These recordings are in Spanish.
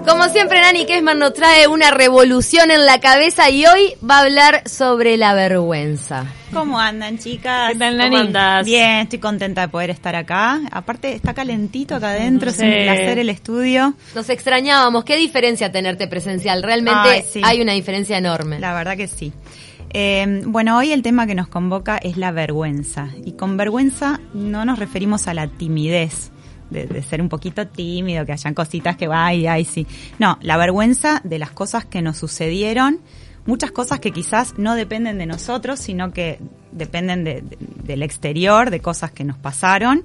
Como siempre, Nani Kessman nos trae una revolución en la cabeza y hoy va a hablar sobre la vergüenza. ¿Cómo andan, chicas? ¿Qué tal, Nani? ¿Cómo andas? Bien, estoy contenta de poder estar acá. Aparte, está calentito acá adentro, es un placer el estudio. Nos extrañábamos. ¿Qué diferencia tenerte presencial? Realmente sí. Hay una diferencia enorme. La verdad que sí. Bueno, hoy el tema que nos convoca es la vergüenza. Y con vergüenza no nos referimos a la timidez, de ser un poquito tímido, que hayan cositas que ay, sí. No, la vergüenza de las cosas que nos sucedieron, muchas cosas que quizás no dependen de nosotros, sino que dependen del exterior, de cosas que nos pasaron,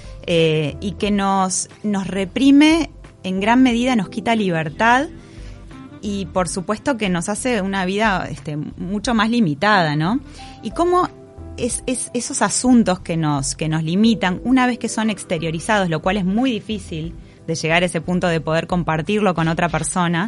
y que nos reprime en gran medida, nos quita libertad y por supuesto que nos hace una vida mucho más limitada, ¿no? Y cómo esos asuntos que nos limitan, una vez que son exteriorizados, lo cual es muy difícil de llegar a ese punto de poder compartirlo con otra persona,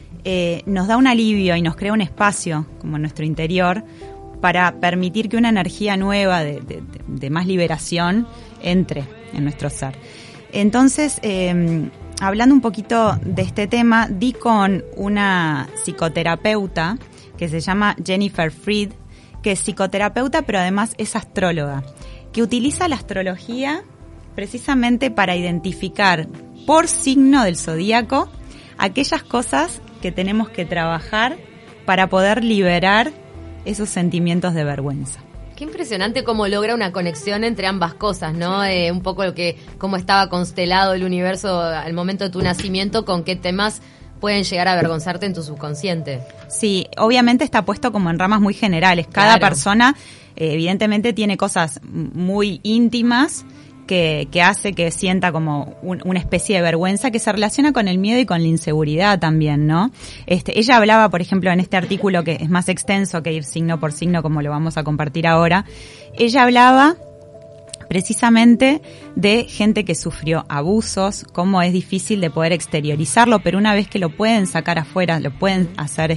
nos da un alivio y nos crea un espacio como en nuestro interior para permitir que una energía nueva de más liberación entre en nuestro ser. Entonces, hablando un poquito de este tema, di con una psicoterapeuta que se llama Jennifer Freed, que es psicoterapeuta pero además es astróloga, que utiliza la astrología precisamente para identificar por signo del zodíaco aquellas cosas que tenemos que trabajar para poder liberar esos sentimientos de vergüenza. Qué impresionante cómo logra una conexión entre ambas cosas, ¿no? Un poco cómo estaba constelado el universo al momento de tu nacimiento, con qué temas pueden llegar a avergonzarte en tu subconsciente. Sí, obviamente está puesto como en ramas muy generales. Cada persona evidentemente tiene cosas muy íntimas que hace que sienta como una especie de vergüenza que se relaciona con el miedo y con la inseguridad también, ¿no? Ella hablaba, por ejemplo, en este artículo que es más extenso que ir signo por signo, como lo vamos a compartir ahora, ella hablaba precisamente de gente que sufrió abusos, cómo es difícil de poder exteriorizarlo, pero una vez que lo pueden sacar afuera, lo pueden hacer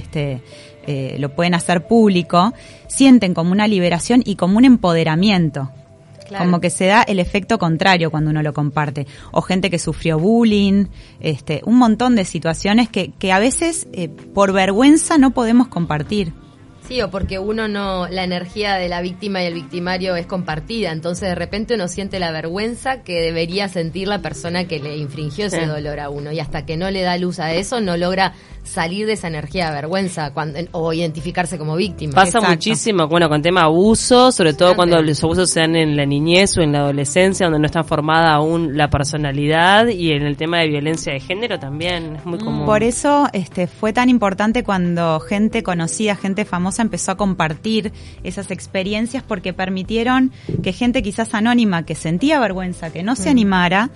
lo pueden hacer público, sienten como una liberación y como un empoderamiento. Claro. Como que se da el efecto contrario cuando uno lo comparte. O gente que sufrió bullying, un montón de situaciones que a veces por vergüenza no podemos compartir. Sí, o porque la energía de la víctima y el victimario es compartida, entonces de repente uno siente la vergüenza que debería sentir la persona que le infringió ese dolor a uno, y hasta que no le da luz a eso no logra salir de esa energía de vergüenza o identificarse como víctima. Pasa muchísimo, con tema abuso, sobre todo cuando los abusos se dan en la niñez o en la adolescencia, donde no está formada aún la personalidad, y en el tema de violencia de género también es muy común. Por eso fue tan importante cuando gente conocida, gente famosa empezó a compartir esas experiencias, porque permitieron que gente quizás anónima que sentía vergüenza, que no se animara,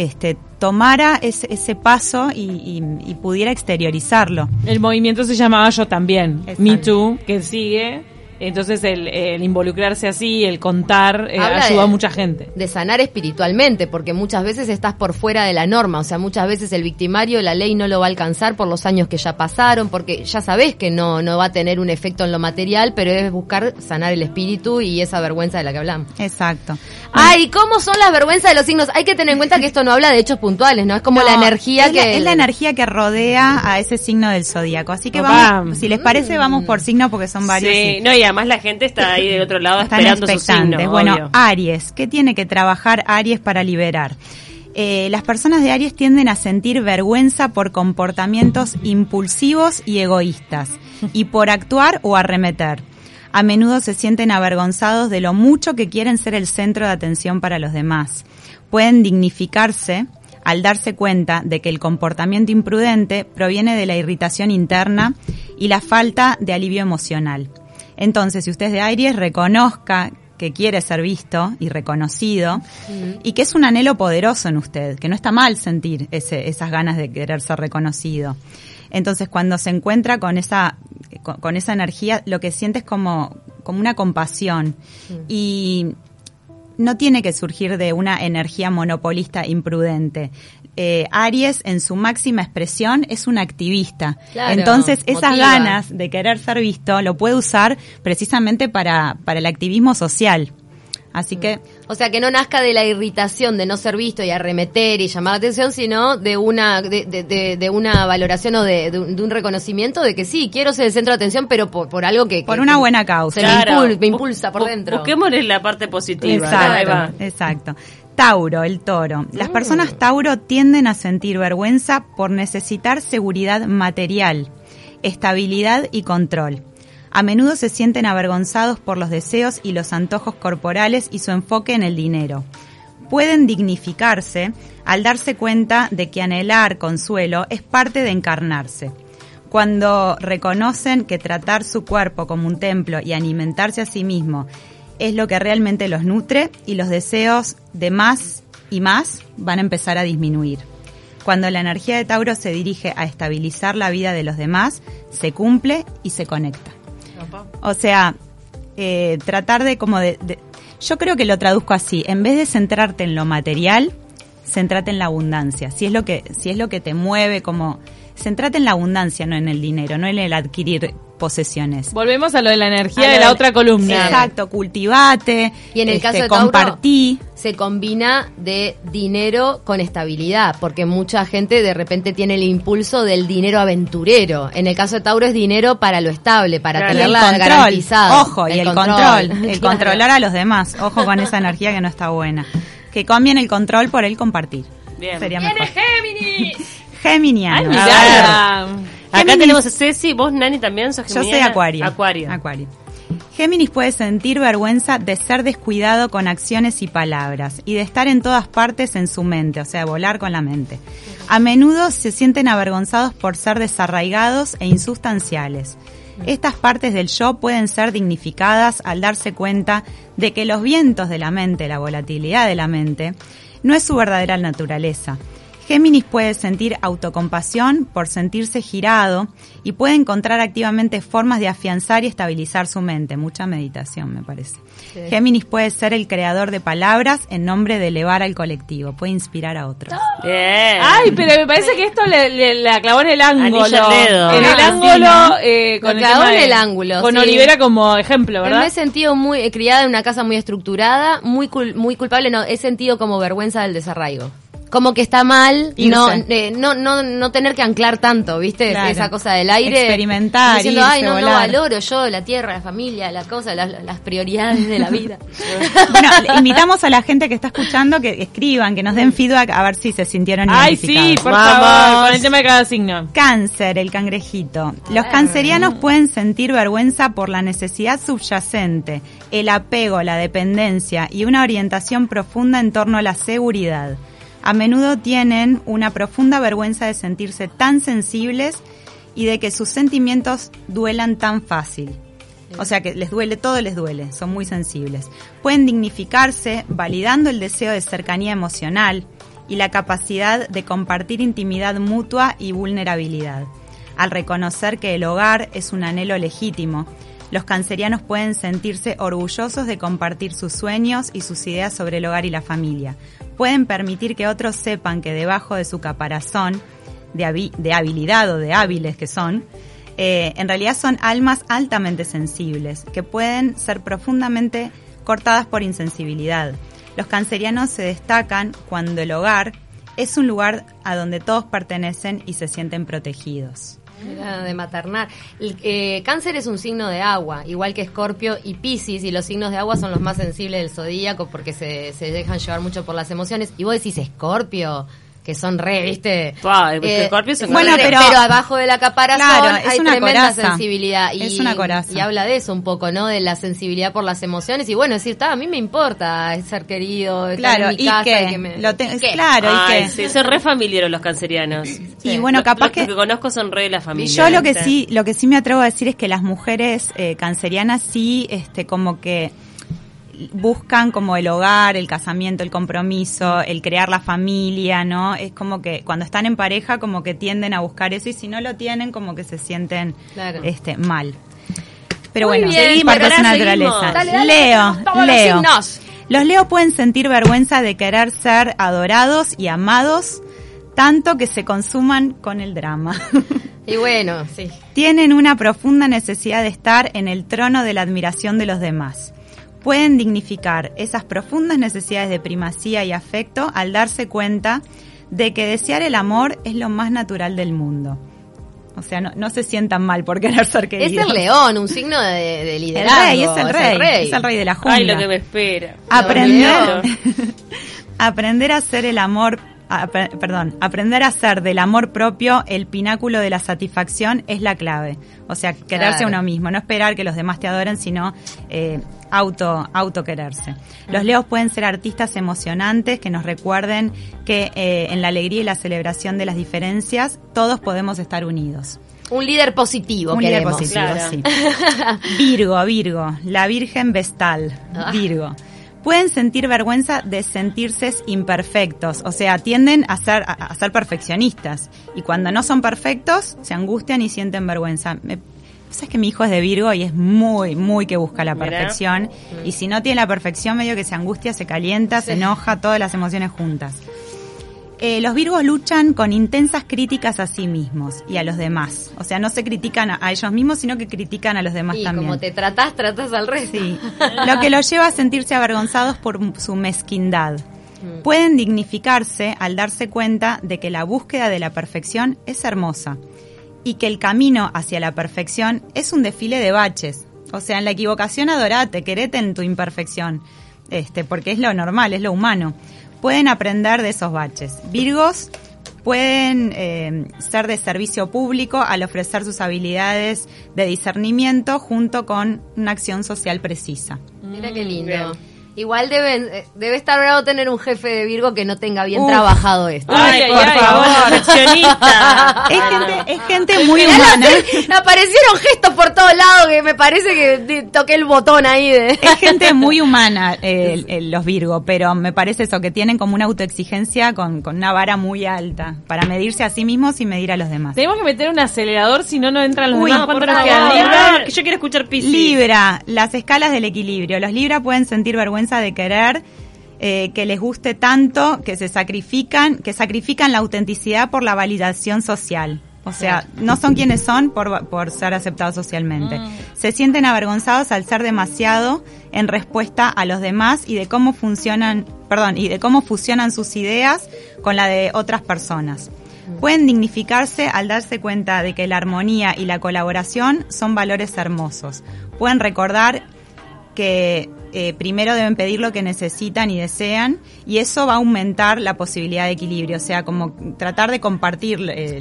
tomara ese paso y pudiera exteriorizarlo. El movimiento se llamaba Yo También, Exacto. Me Too, que sigue. Entonces el involucrarse así, el contar, ayuda a mucha gente. De sanar espiritualmente, porque muchas veces estás por fuera de la norma, o sea, muchas veces el victimario, la ley no lo va a alcanzar por los años que ya pasaron, porque ya sabés que no va a tener un efecto en lo material, pero es buscar sanar el espíritu y esa vergüenza de la que hablamos. Exacto. Ay, ¿cómo son las vergüenzas de los signos? Hay que tener en cuenta que esto no habla de hechos puntuales, ¿no? Es como la energía es la energía que rodea a ese signo del zodíaco. Así que vamos, si les parece, vamos por signo porque son varios. Sí, y además la gente está ahí del otro lado esperando su signo. Bueno, obvio. Aries, ¿qué tiene que trabajar Aries para liberar? Las personas de Aries tienden a sentir vergüenza por comportamientos impulsivos y egoístas, y por actuar o arremeter. A menudo se sienten avergonzados de lo mucho que quieren ser el centro de atención para los demás. Pueden dignificarse al darse cuenta de que el comportamiento imprudente proviene de la irritación interna y la falta de alivio emocional. Entonces, si usted es de Aries, reconozca que quiere ser visto y reconocido, y que es un anhelo poderoso en usted, que no está mal sentir esas ganas de querer ser reconocido. Entonces, cuando se encuentra con esa energía, lo que siente es como una compasión, y no tiene que surgir de una energía monopolista imprudente. Aries, en su máxima expresión, es un activista. Claro, entonces, esas ganas de querer ser visto lo puede usar precisamente para el activismo social. Así que... O sea, que no nazca de la irritación de no ser visto y arremeter y llamar la atención, sino de una de una valoración o de un reconocimiento de que sí, quiero ser el centro de atención, pero por algo que... Por una buena causa. Me impulsa por dentro. Busquémosle la parte positiva. Exacto. Tauro, el toro. Las personas Tauro tienden a sentir vergüenza por necesitar seguridad material, estabilidad y control. A menudo se sienten avergonzados por los deseos y los antojos corporales y su enfoque en el dinero. Pueden dignificarse al darse cuenta de que anhelar consuelo es parte de encarnarse. Cuando reconocen que tratar su cuerpo como un templo y alimentarse a sí mismo es lo que realmente los nutre, y los deseos de más y más van a empezar a disminuir. Cuando la energía de Tauro se dirige a estabilizar la vida de los demás, se cumple y se conecta. O sea, tratar de yo creo que lo traduzco así: en vez de centrarte en lo material, centrate en la abundancia. Si es lo que te mueve, como centrate en la abundancia, no en el dinero, no en el adquirir posesiones. Volvemos a lo de la energía de la otra columna. Exacto, cultivate, y en el caso de Tauro, compartí. Se combina de dinero con estabilidad, porque mucha gente de repente tiene el impulso del dinero aventurero. En el caso de Tauro es dinero para lo estable, para tenerla garantizada. Ojo, y el control, el controlar a los demás. Ojo con esa energía que no está buena. Que cambien el control por el compartir. Bien. Sería mejor. Géminis! Geminiano. Ay, mirá. Acá tenemos a Ceci, vos, Nani, también sos geminiana. Yo soy Acuario. Géminis puede sentir vergüenza de ser descuidado con acciones y palabras y de estar en todas partes en su mente, o sea, volar con la mente. A menudo se sienten avergonzados por ser desarraigados e insustanciales. Estas partes del yo pueden ser dignificadas al darse cuenta de que los vientos de la mente, la volatilidad de la mente, no es su verdadera naturaleza. Géminis puede sentir autocompasión por sentirse girado y puede encontrar activamente formas de afianzar y estabilizar su mente. Mucha meditación, me parece. Sí. Géminis puede ser el creador de palabras en nombre de elevar al colectivo. Puede inspirar a otros. Bien. Ay, pero me parece que esto la clavó en el ángulo. Anillo al dedo. En el ángulo. Con el clavó en el ángulo. Con Olivera como ejemplo, ¿verdad? Me he sentido muy criada en una casa muy estructurada, muy culpable. No, he sentido como vergüenza del desarraigo. Como que está mal no tener que anclar tanto, ¿viste? Claro. Esa cosa del aire. Experimentar, diciendo, ay, no valoro yo la tierra, la familia, las cosas, las prioridades de la vida. Bueno, invitamos a la gente que está escuchando que escriban, que nos den feedback a ver si se sintieron identificados. Ay, sí, por favor, con el tema de cada signo. Cáncer, el cangrejito. Los cancerianos pueden sentir vergüenza por la necesidad subyacente, el apego, la dependencia y una orientación profunda en torno a la seguridad. A menudo tienen una profunda vergüenza de sentirse tan sensibles y de que sus sentimientos duelan tan fácil. O sea que todo les duele, son muy sensibles. Pueden dignificarse validando el deseo de cercanía emocional y la capacidad de compartir intimidad mutua y vulnerabilidad. Al reconocer que el hogar es un anhelo legítimo, los cancerianos pueden sentirse orgullosos de compartir sus sueños y sus ideas sobre el hogar y la familia. Pueden permitir que otros sepan que debajo de su caparazón de habilidad o de hábiles que son, en realidad son almas altamente sensibles, que pueden ser profundamente cortadas por insensibilidad. Los cancerianos se destacan cuando el hogar es un lugar a donde todos pertenecen y se sienten protegidos. De maternar. Cáncer es un signo de agua, igual que Escorpio y Piscis, y los signos de agua son los más sensibles del zodíaco porque se dejan llevar mucho por las emociones. Y vos decís Escorpio, que son ¿viste? Escorpio son bueno, pero abajo de la caparazón hay tremenda coraza. Sensibilidad. Es una coraza. Y habla de eso un poco, ¿no? De la sensibilidad por las emociones. Y bueno, decir, a mí me importa ser querido, estar en mi casa. Sí, son re familiares los cancerianos. Y bueno, capaz los que conozco son re de la familia. Yo lo que sí me atrevo a decir es que las mujeres cancerianas sí, como que buscan como el hogar, el casamiento, el compromiso, el crear la familia, ¿no? Es como que cuando están en pareja como que tienden a buscar eso y si no lo tienen como que se sienten mal. Pero muy bueno, seguimos, parte de su naturaleza. Dale, Leo. Los Leo pueden sentir vergüenza de querer ser adorados y amados tanto que se consuman con el drama. Y bueno, sí. Tienen una profunda necesidad de estar en el trono de la admiración de los demás. pueden dignificar esas profundas necesidades de primacía y afecto al darse cuenta de que desear el amor es lo más natural del mundo. O sea, no se sientan mal por querer ser queridos. Es el león, un signo de liderazgo. Es el rey de la jungla. Ay, lo que me espera. Aprender a hacer el amor, aprender a hacer del amor propio el pináculo de la satisfacción es la clave. O sea, quererse a uno mismo, no esperar que los demás te adoren, sino auto quererse. Los leos pueden ser artistas emocionantes que nos recuerden que en la alegría y la celebración de las diferencias todos podemos estar unidos. Un líder positivo, queremos. Un líder positivo, claro. Sí. Virgo, la Virgen Vestal, Virgo. Pueden sentir vergüenza de sentirse imperfectos, o sea, tienden a ser perfeccionistas. Y cuando no son perfectos, se angustian y sienten vergüenza. Sabes que mi hijo es de Virgo y es muy que busca la perfección. Y si no tiene la perfección, medio que se angustia, se calienta, se enoja, todas las emociones juntas. Los Virgos luchan con intensas críticas a sí mismos y a los demás. O sea, no se critican a ellos mismos, sino que critican a los demás también. Y como te tratás al resto. Sí. Lo que los lleva a sentirse avergonzados por su mezquindad. Pueden dignificarse al darse cuenta de que la búsqueda de la perfección es hermosa y que el camino hacia la perfección es un desfile de baches. O sea, en la equivocación adorate, querete en tu imperfección, porque es lo normal, es lo humano. Pueden aprender de esos baches. Virgos pueden ser de servicio público al ofrecer sus habilidades de discernimiento junto con una acción social precisa. Mira qué lindo. Bien. Igual debe estar bravo tener un jefe de Virgo que no tenga bien trabajado esto. Ay, por favor, perfeccionista. Es gente muy humana. Aparecieron gestos por todos lados que me parece que toqué el botón ahí de... Es gente muy humana los Virgo, pero me parece eso, que tienen como una autoexigencia con una vara muy alta para medirse a sí mismos y medir a los demás. Tenemos que meter un acelerador, si no entran los demás. ¿Cuánto nos queda? Libra, yo quiero escuchar Piscis. Libra, las escalas del equilibrio. Los Libra pueden sentir vergüenza de querer, que les guste tanto, que sacrifican la autenticidad por la validación social. O sea, no son quienes son por ser aceptados socialmente. Se sienten avergonzados al ser demasiado en respuesta a los demás y de cómo fusionan sus ideas con la de otras personas. Pueden dignificarse al darse cuenta de que la armonía y la colaboración son valores hermosos. Pueden recordar que primero deben pedir lo que necesitan y desean, y eso va a aumentar la posibilidad de equilibrio, o sea, como tratar de compartir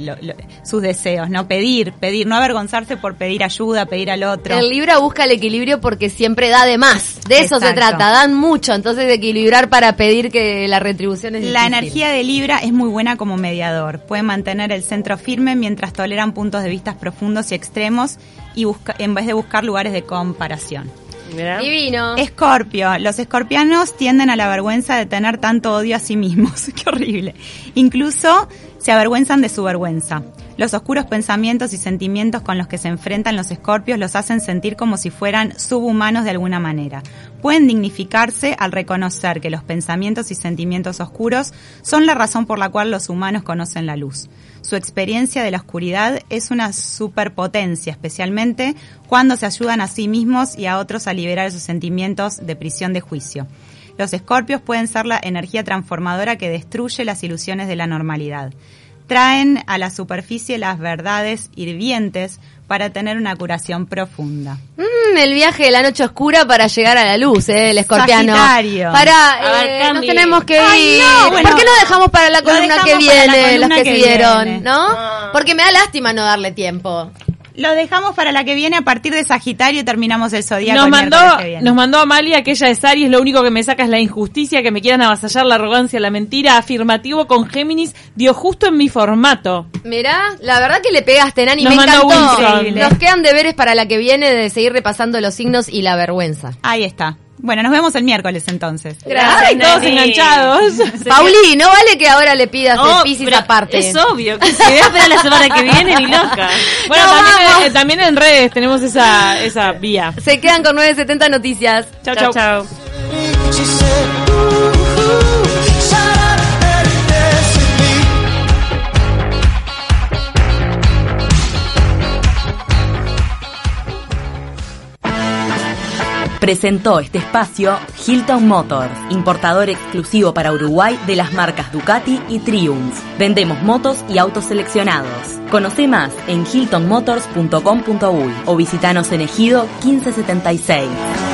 sus deseos, no pedir, no avergonzarse por pedir ayuda, pedir al otro. El Libra busca el equilibrio porque siempre da de más, de eso se trata, dan mucho, entonces de equilibrar para pedir que la retribución es difícil. La energía de Libra es muy buena como mediador, puede mantener el centro firme mientras toleran puntos de vista profundos y extremos y en vez de buscar lugares de comparación. Mirá. Divino. Escorpio. Los escorpianos tienden a la vergüenza de tener tanto odio a sí mismos. Qué horrible. Incluso se avergüenzan de su vergüenza. Los oscuros pensamientos y sentimientos con los que se enfrentan los escorpios los hacen sentir como si fueran subhumanos de alguna manera. Pueden dignificarse al reconocer que los pensamientos y sentimientos oscuros son la razón por la cual los humanos conocen la luz. Su experiencia de la oscuridad es una superpotencia, especialmente cuando se ayudan a sí mismos y a otros a liberar sus sentimientos de prisión de juicio. Los escorpios pueden ser la energía transformadora que destruye las ilusiones de la normalidad. Traen a la superficie las verdades hirvientes para tener una curación profunda. El viaje de la noche oscura para llegar a la luz, el escorpiano. Sagitario. Nos tenemos que ir. Ay, no, bueno, ¿por qué no dejamos para la columna que viene los que siguieron? ¿No? Porque me da lástima no darle tiempo. Lo dejamos para la que viene. A partir de Sagitario terminamos el zodiaco. Nos mandó Amalia, que ella es Aries. Lo único que me saca es la injusticia, que me quieran avasallar, la arrogancia, la mentira. Afirmativo con Géminis, dio justo en mi formato. Mirá, la verdad que le pegaste, Nani, me encantó. Nos quedan deberes para la que viene de seguir repasando los signos y la vergüenza. Ahí está. Bueno, nos vemos el miércoles entonces. Gracias. Ay, todos enganchados. Pauli, no vale que ahora le pidas el Piscis aparte. Es obvio que se va a esperar la semana que viene ni loca. Bueno, también en redes tenemos esa vía. Se quedan con 970 Noticias. Chau. Presentó este espacio Hilton Motors, importador exclusivo para Uruguay de las marcas Ducati y Triumph. Vendemos motos y autos seleccionados. Conoce más en hiltonmotors.com.uy o visitanos en Ejido 1576.